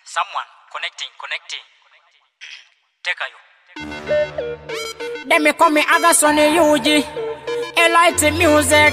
Someone connecting. Take you. They me call me Agasoni Yuji. Elite music.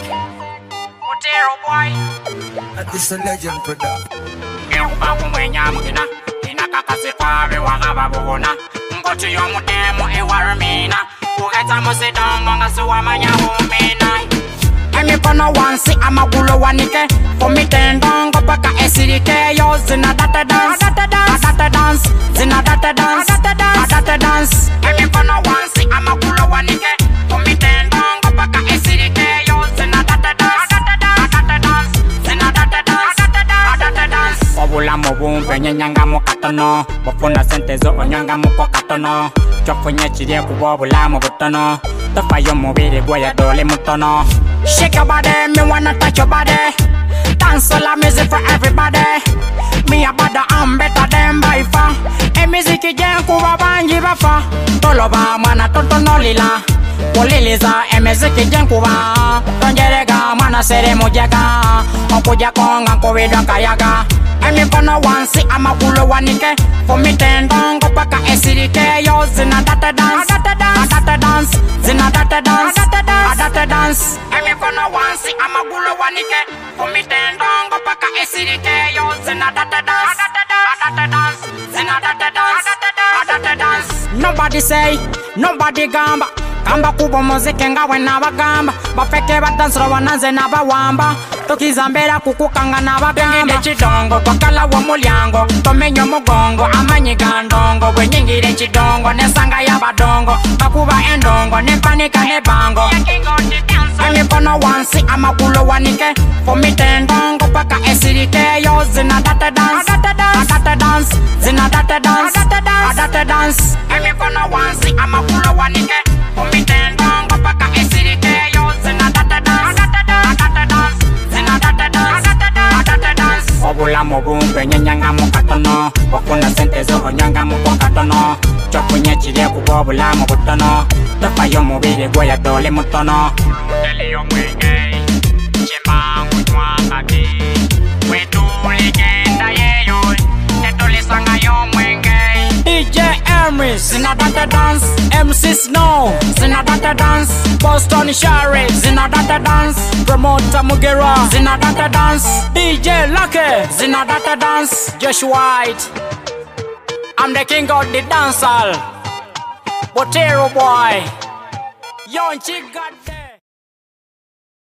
Otero boy. This a legend product. Eupa kumwenya mugina. Ina kakasifabe wagaba bugona. Mbotu yomudemo ewarumina. Ugeta musidongo ngasuwa manya humina. Emi kono wansi amagulo wanike. Komi tendongo paka esirike. Yo zina data dance. Data dance. Zina data dance. Data dance. Emi kono wansi amagulo wanike. Komi tendongo paka esirike. Yo zina data dance. Data dance. Zina data dance. Data dance. Obula mubumbe nyenyanga mukatono. Bofuna sentezo onyanga mukokatono. Chofunye chidie kubobula mubutono. Tofa yo mubiri goya dole mutono. Shake your body, me wanna touch your body. Dance all the music for everybody. Me a bada, I'm better than by far. E music jen kuwa banji bafa. Toloba mana toto no lila. Poliliza e music jen kuwa. Tonjerega mana sere mujega. Okuja konga kovidwa kayaga. Emi kono wansi ama kulo wanike. For me tendongo paka esirike. Yo zina data dance. Data dance. Zina data dance. Data dance. Emi kono wansi ama kulo wanike. For me tendongo paka esirike. Yo zina data dance. Data dance. Zina data dance. Data dance. Nobody say, nobody gamba. Kamba kubo muziki ngawe nabagamba. Bafeke badansura wananze nabawamba. Tukizambera kukukanga nabagamba. Bengide chidongo kwakala wa mulyango. Tomenyo mugongo amanyigandongo. Bwenyingire chidongo nesanga yabadongo. Bakuba endongo nempanika nebango. Emi kono wansi amakulo wanike. Fomi tendongo paka esirike. Yo zina data dance. Data dance. Zina data dance. Data dance. Emi kono wansi amakulo wanike. Fomi tendongo paka esirike. Yo zina data dance. Data dance. Zina data dance. Data dance. Obula mubumbe nyenyanga mukatono. Bofuna sentezo onyanga mukokatono. Chofunye chidie kubobula mubutono. Tofa yo mubiri goya dole mutono. Tele yo mwenge. Chemba mutwa kati. Wetu legenda yeyo. Tetole sanga yo mwenge. DJ Emery, zina data dance. MC Snow, zina data dance. Boston Shari, zina data dance. Promoter Mugera, zina data dance. DJ Lucky, zina data dance. Josh White, I'm the king of the dancehall. Otero boy, young chick got